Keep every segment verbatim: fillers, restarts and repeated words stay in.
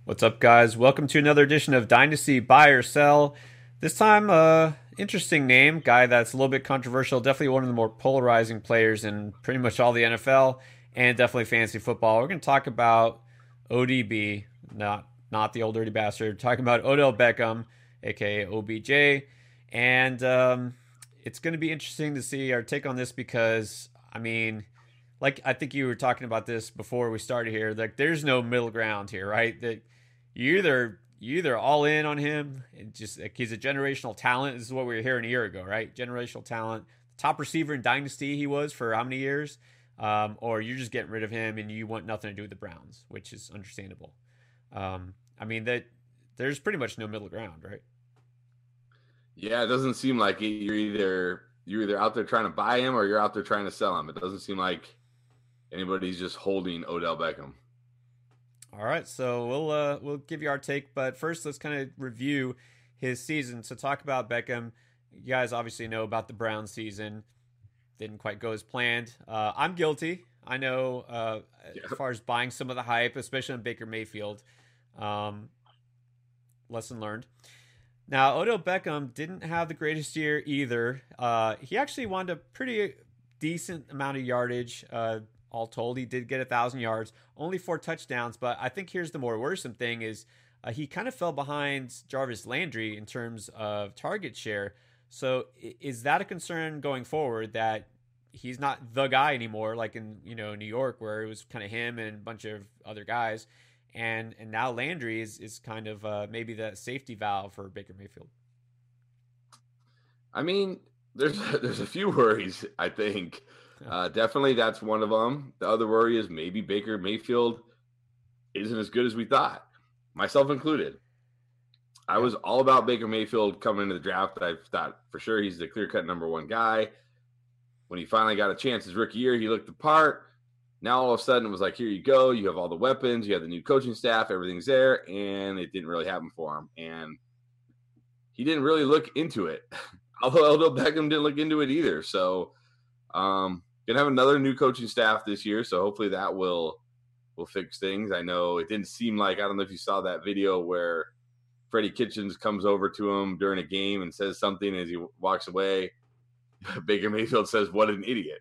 What's up, guys? Welcome to another edition of Dynasty Buy or Sell. This time, uh, interesting name, guy that's a little bit controversial. Definitely one of the more polarizing players in pretty much all the N F L and definitely fantasy football. We're going to talk about O D B, not not the old dirty bastard. Talking about Odell Beckham, aka O B J, and um, it's going to be interesting to see our take on this because I mean like I think you were talking about this before we started here. Like, there's no middle ground here, right? That you either you either all in on him, and just like he's a generational talent. This is what we were hearing a year ago, right? Generational talent, top receiver in Dynasty. He was for how many years? Um, or you're just getting rid of him and you want nothing to do with the Browns, which is understandable. Um, I mean that there's pretty much no middle ground, right? Yeah, it doesn't seem like it. You're either you're either out there trying to buy him or you're out there trying to sell him. It doesn't seem like anybody's just holding Odell Beckham. All right, so we'll uh, we'll give you our take, but first let's kind of review his season. So talk about Beckham. You guys obviously know about the Brown season. Didn't quite go as planned. Uh, I'm guilty. I know uh, Yeah. as far as buying some of the hype, especially on Baker Mayfield. Um, lesson learned. Now, Odell Beckham didn't have the greatest year either. Uh, he actually wound up pretty decent amount of yardage. Uh, all told, he did get a thousand yards, only four touchdowns. But I think here's the more worrisome thing: is uh, he kind of fell behind Jarvis Landry in terms of target share. So is that a concern going forward that he's not the guy anymore, like in you know New York where it was kind of him and a bunch of other guys, and and now Landry is is kind of uh, maybe the safety valve for Baker Mayfield. I mean, there's there's a few worries. I think uh, definitely that's one of them. The other worry is maybe Baker Mayfield isn't as good as we thought, myself included. I Yeah. was all about Baker Mayfield coming into the draft. I thought for sure he's the clear cut number one guy. When he finally got a chance his rookie year, he looked the part. Now all of a sudden it was like, here you go. You have all the weapons. You have the new coaching staff. Everything's there. And it didn't really happen for him. And he didn't really look into it. Although Odell Beckham didn't look into it either. So um, gonna have another new coaching staff this year. So hopefully that will will fix things. I know it didn't seem like, I don't know if you saw that video where Freddie Kitchens comes over to him during a game and says something as he walks away. Baker Mayfield says, "What an idiot."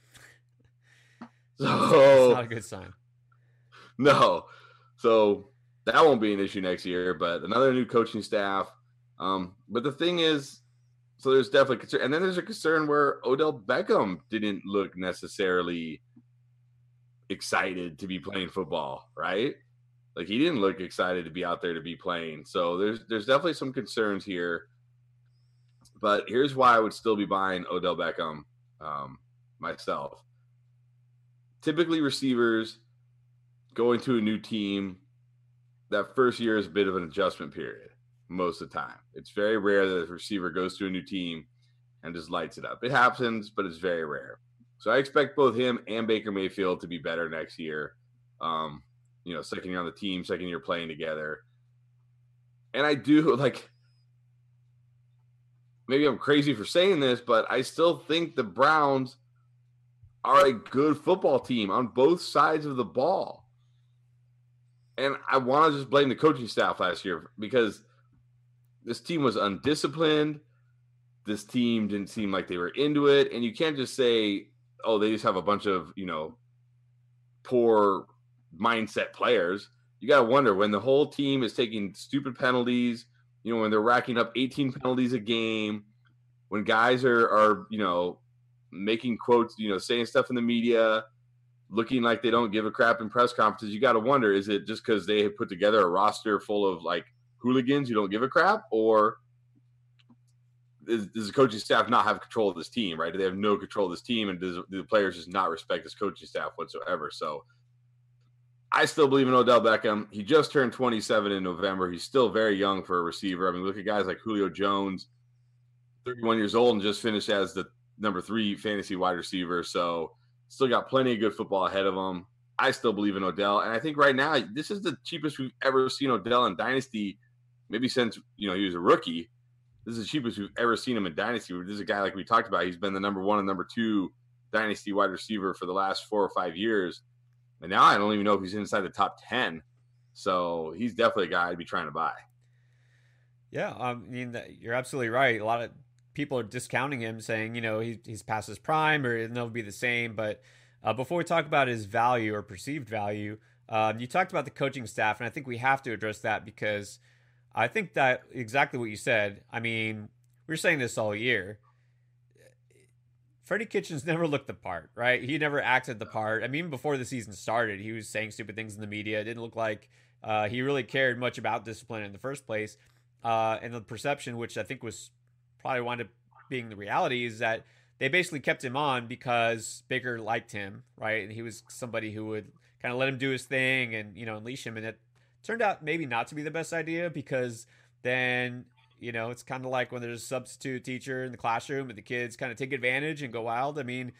That's So not a good sign. no, so that won't be an issue next year. But another new coaching staff. Um, but the thing is, so there's definitely concern, and then there's a concern where Odell Beckham didn't look necessarily excited to be playing football, right? Like he didn't look excited to be out there to be playing. So there's there's definitely some concerns here. But here's why I would still be buying Odell Beckham um, myself. Typically, receivers going to a new team, that first year is a bit of an adjustment period most of the time. It's very rare that a receiver goes to a new team and just lights it up. It happens, but it's very rare. So I expect both him and Baker Mayfield to be better next year. Um, you know, second year on the team, second year playing together. And I do like, maybe I'm crazy for saying this, but I still think the Browns are a good football team on both sides of the ball. And I want to just blame the coaching staff last year because this team was undisciplined. This team didn't seem like they were into it. And you can't just say, oh, they just have a bunch of, you know, poor mindset players. You got to wonder when the whole team is taking stupid penalties, you know, when they're racking up eighteen penalties a game, when guys are, are, you know, making quotes, you know, saying stuff in the media, looking like they don't give a crap in press conferences, you got to wonder, is it just because they have put together a roster full of like hooligans who don't give a crap, or does, does the coaching staff not have control of this team, right? Do they have no control of this team, and does, do the players just not respect this coaching staff whatsoever? So I still believe in Odell Beckham. He just turned twenty-seven in November. He's still very young for a receiver. I mean, look at guys like Julio Jones, thirty-one years old, and just finished as the number three fantasy wide receiver. So still got plenty of good football ahead of him. I still believe in Odell. And I think right now, this is the cheapest we've ever seen Odell in Dynasty, maybe since, you know, he was a rookie. This is the cheapest we've ever seen him in Dynasty. This is a guy like we talked about. He's been the number one and number two Dynasty wide receiver for the last four or five years. And now I don't even know if he's inside the top ten. So he's definitely a guy I'd be trying to buy. Yeah, I mean, you're absolutely right. A lot of people are discounting him, saying, you know, he, he's past his prime or it'll never be the same. But uh, before we talk about his value or perceived value, um, you talked about the coaching staff, and I think we have to address that because I think that exactly what you said. I mean, we were saying this all year. Freddie Kitchens never looked the part, right? He never acted the part. I mean, even before the season started, he was saying stupid things in the media. It didn't look like uh, he really cared much about discipline in the first place. Uh, and the perception, which I think was probably wound up being the reality, is that they basically kept him on because Baker liked him, right? And he was somebody who would kind of let him do his thing and, you know, unleash him. And it turned out maybe not to be the best idea because then, you know, it's kind of like when there's a substitute teacher in the classroom and the kids kind of take advantage and go wild. I mean,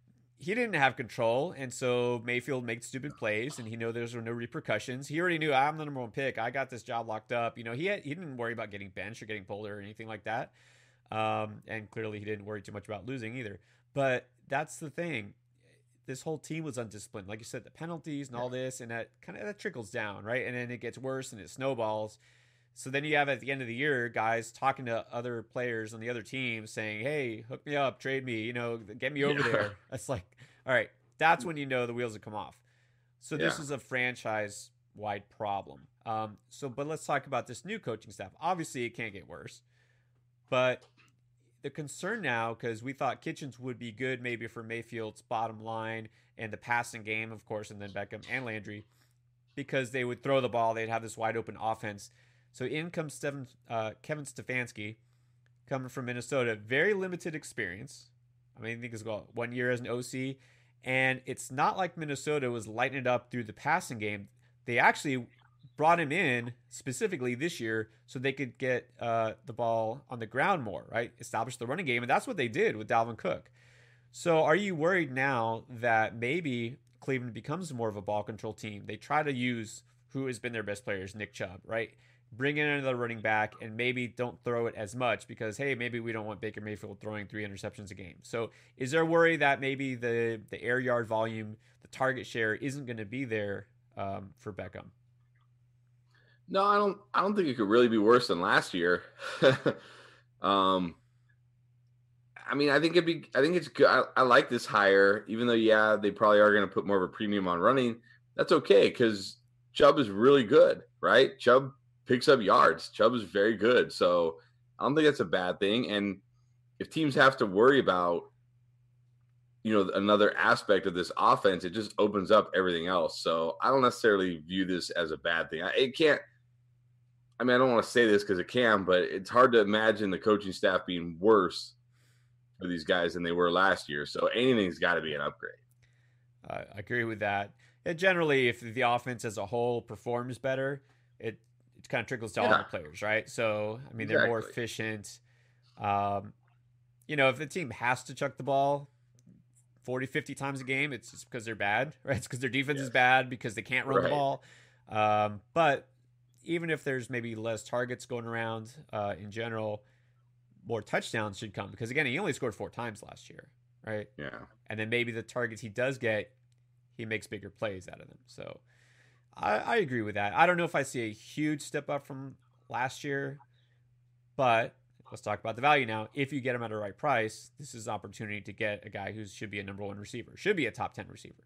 he didn't have control, and so Mayfield made stupid plays, and he knew there were no repercussions. He already knew, I'm the number one pick. I got this job locked up. You know, he had, he didn't worry about getting benched or getting pulled or anything like that. Um, and clearly he didn't worry too much about losing either. But that's the thing. This whole team was undisciplined. Like you said, the penalties and all this, and that kind of that trickles down, right? And then it gets worse and it snowballs. So then you have at the end of the year guys talking to other players on the other team saying, hey, hook me up, trade me, you know, get me over yeah. there. It's like, all right, that's when you know the wheels have come off. So this yeah. is a franchise-wide problem. Um, so, but let's talk about this new coaching staff. Obviously, it can't get worse. But the concern now, because we thought Kitchens would be good maybe for Mayfield's bottom line and the passing game, of course, and then Beckham and Landry, because they would throw the ball. They'd have this wide-open offense. So in comes Stephen, uh, Kevin Stefanski, coming from Minnesota. Very limited experience. I mean, I think he's got one year as an O C. And it's not like Minnesota was lighting it up through the passing game. They actually brought him in specifically this year so they could get uh, the ball on the ground more, right? Establish the running game. And that's what they did with Dalvin Cook. So are you worried now that maybe Cleveland becomes more of a ball control team? They try to use who has been their best players, Nick Chubb, right? Bring in another running back and maybe don't throw it as much because, hey, maybe we don't want Baker Mayfield throwing three interceptions a game. So is there worry that maybe the, the air yard volume, the target share isn't going to be there um, for Beckham? No, I don't I don't think it could really be worse than last year. um, I mean, I think it'd be I think it's good. I, I like this hire, even though, yeah, they probably are going to put more of a premium on running. That's okay because Chubb is really good, right? Chubb picks up yards. Chubb is very good. So I don't think that's a bad thing. And if teams have to worry about, you know, another aspect of this offense, it just opens up everything else. So I don't necessarily view this as a bad thing. It can't, I mean, I don't want to say this because it can, but it's hard to imagine the coaching staff being worse for these guys than they were last year. So anything's got to be an upgrade. Uh, I agree with that. And generally, if the offense as a whole performs better, it it kind of trickles to yeah. all the players, right? So, I mean, they're exactly. more efficient. Um, you know, if the team has to chuck the ball forty, fifty times a game, it's just because they're bad, right? It's because their defense yes. is bad, because they can't run right. the ball. Um, but even if there's maybe less targets going around uh, in general, more touchdowns should come. Because, again, he only scored four times last year, right? Yeah. And then maybe the targets he does get, he makes bigger plays out of them. So I, I agree with that. I don't know if I see a huge step up from last year, but let's talk about the value now. If you get him at a right price, this is an opportunity to get a guy who should be a number one receiver, should be a top ten receiver.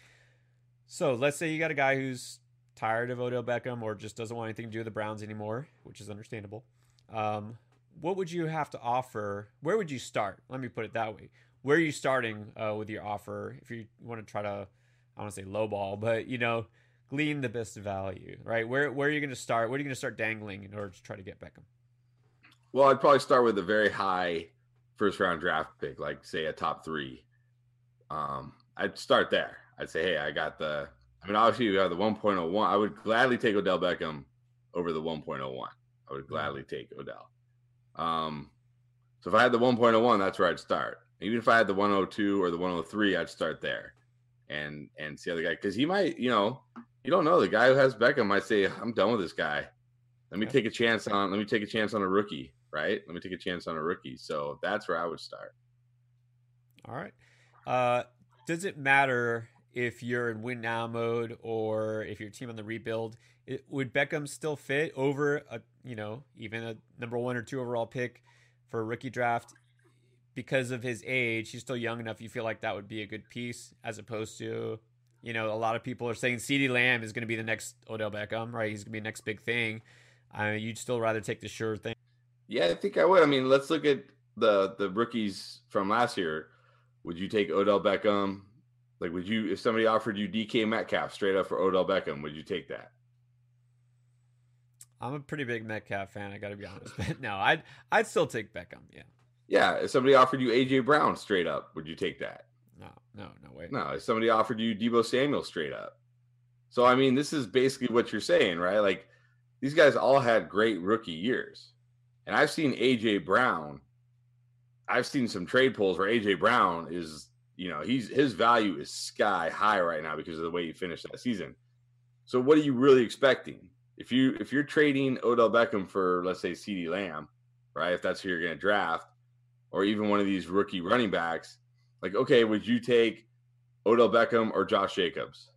So let's say you got a guy who's tired of Odell Beckham or just doesn't want anything to do with the Browns anymore, which is understandable. Um, what would you have to offer? Where would you start? Let me put it that way. Where are you starting uh, with your offer if you want to try to, I want to say lowball, but, you know, glean the best value, right? Where where are you going to start? What are you going to start dangling in order to try to get Beckham? Well, I'd probably start with a very high first round draft pick, like say a top three. Um, I'd start there. I'd say, hey, I got the, I mean, obviously you have the one point oh one. I would gladly take Odell Beckham over the one point oh one. I would gladly take Odell. Um, so if I had the one point oh one, that's where I'd start. Even if I had the one oh two or the one oh three, I'd start there and, and see how the guy, because he might, you know, you don't know. The guy who has Beckham might say, I'm done with this guy. Let me take a chance on, let me take a chance on a rookie, right? Let me take a chance on a rookie. So that's where I would start. All right. Uh, does it matter if you're in win now mode or if your team on the rebuild, it, would Beckham still fit over a you know even a number one or two overall pick for a rookie draft because of his age? He's still young enough. You feel like that would be a good piece as opposed to you know a lot of people are saying CeeDee Lamb is going to be the next Odell Beckham, right? He's going to be the next big thing. I mean, you'd still rather take the sure thing. Yeah, I think I would. I mean, let's look at the the rookies from last year. Would you take Odell Beckham? Like, would you, if somebody offered you D K Metcalf straight up for Odell Beckham, would you take that? I'm a pretty big Metcalf fan, I got to be honest. But no, I'd I'd still take Beckham. Yeah. Yeah. If somebody offered you A J Brown straight up, would you take that? No, no, no way. No. If somebody offered you Deebo Samuel straight up. So, I mean, this is basically what you're saying, right? Like, these guys all had great rookie years. And I've seen A J Brown. I've seen some trade polls where A J Brown is, you know, he's his value is sky high right now because of the way he finished that season. So what are you really expecting? If you if you're trading Odell Beckham for, let's say, CeeDee Lamb, right? If that's who you're going to draft, or even one of these rookie running backs, like, okay, would you take Odell Beckham or Josh Jacobs?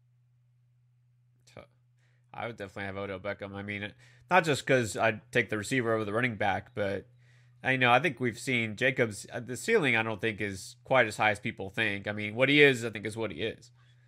I would definitely have Odell Beckham. I mean, not just because I'd take the receiver over the running back, but I know I think we've seen Jacobs. The ceiling I don't think is quite as high as people think. I mean, what he is, I think, is what he is.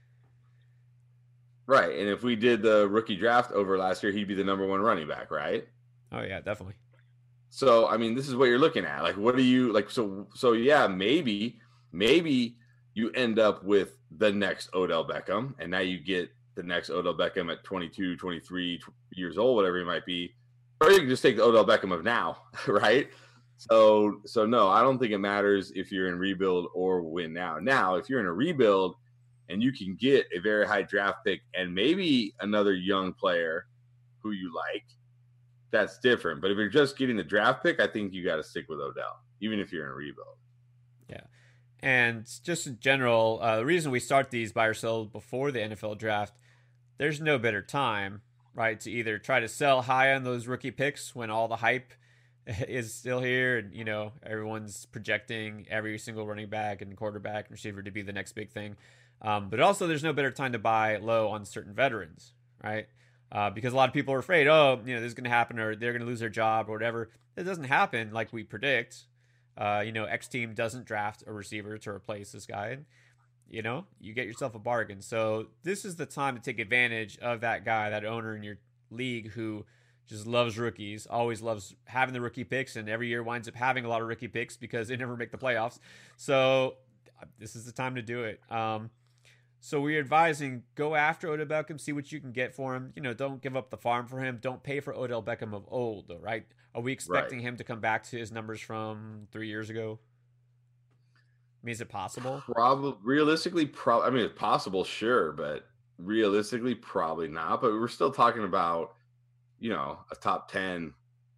Right, and if we did the rookie draft over last year, he'd be the number one running back, right? Oh yeah, definitely. So I mean, this is what you're looking at. Like, what do you like? So so yeah, maybe maybe you end up with the next Odell Beckham, and now you get the next Odell Beckham at twenty-two, twenty-three years old, whatever he might be. Or you can just take the Odell Beckham of now, right? So, so no, I don't think it matters if you're in rebuild or win now. Now, if you're in a rebuild and you can get a very high draft pick and maybe another young player who you like, that's different. But if you're just getting the draft pick, I think you got to stick with Odell, even if you're in a rebuild. Yeah. And just in general, uh, the reason we start these buy or sell before the N F L draft, there's no better time, right, to either try to sell high on those rookie picks when all the hype is still here and, you know, everyone's projecting every single running back and quarterback and receiver to be the next big thing. Um, but also there's no better time to buy low on certain veterans, right? Uh, because a lot of people are afraid, oh, you know, this is going to happen or they're going to lose their job or whatever. It doesn't happen like we predict. Uh, you know, X team doesn't draft a receiver to replace this guy. And, you know, you get yourself a bargain. So this is the time to take advantage of that guy, that owner in your league who just loves rookies, always loves having the rookie picks, and every year winds up having a lot of rookie picks because they never make the playoffs. So this is the time to do it. Um, so we're advising go after Odell Beckham, see what you can get for him. You know, don't give up the farm for him. Don't pay for Odell Beckham of old, though, right? Are we expecting right. him to come back to his numbers from three years ago? I mean, is it possible? Probably, realistically, probably. I mean, it's possible, sure, but realistically, probably not. But we're still talking about, you know, a top ten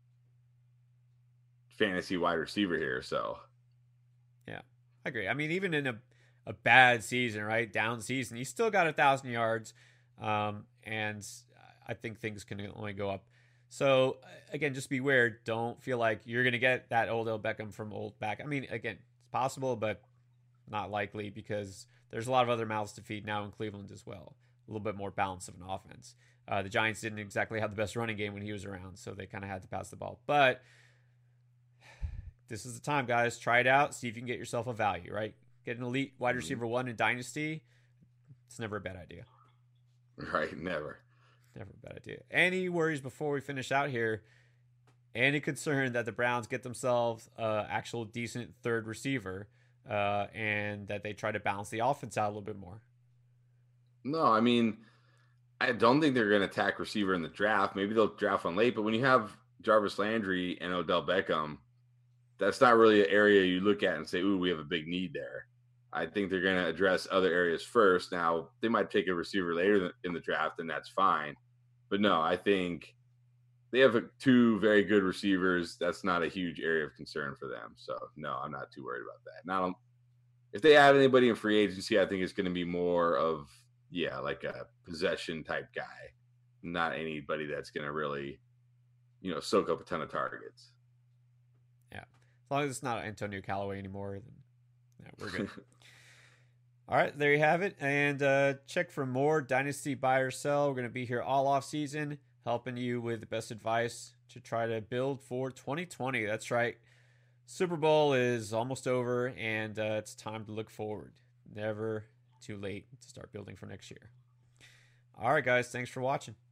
fantasy wide receiver here. So, yeah, I agree. I mean, even in a, a bad season, right, down season, he still got a thousand yards, um, and I think things can only go up. So again, just beware. Don't feel like you're gonna get that Odell Beckham from old back. I mean, again, it's possible, but not likely because there's a lot of other mouths to feed now in Cleveland as well. A little bit more balance of an offense. Uh, the Giants didn't exactly have the best running game when he was around, so they kind of had to pass the ball. But this is the time, guys. Try it out. See if you can get yourself a value, right? Get an elite wide receiver one in Dynasty. It's never a bad idea. Right, never. Never a bad idea. Any worries before we finish out here? Any concern that the Browns get themselves uh, actual decent third receiver uh, and that they try to balance the offense out a little bit more? No, I mean, I don't think they're going to attack receiver in the draft. Maybe they'll draft one late, but when you have Jarvis Landry and Odell Beckham, that's not really an area you look at and say, ooh, we have a big need there. I think they're going to address other areas first. Now, they might take a receiver later in the draft, and that's fine. But no, I think they have two very good receivers. That's not a huge area of concern for them. So, no, I'm not too worried about that. Now, if they add anybody in free agency, I think it's going to be more of, yeah, like a possession type guy, not anybody that's going to really, you know, soak up a ton of targets. Yeah. As long as it's not Antonio Callaway anymore, then yeah, we're good. All right, there you have it. And uh, check for more Dynasty Buy or Sell. We're going to be here all off season, helping you with the best advice to try to build for twenty twenty. That's right. Super Bowl is almost over, and uh, it's time to look forward. Never too late to start building for next year. All right, guys. Thanks for watching.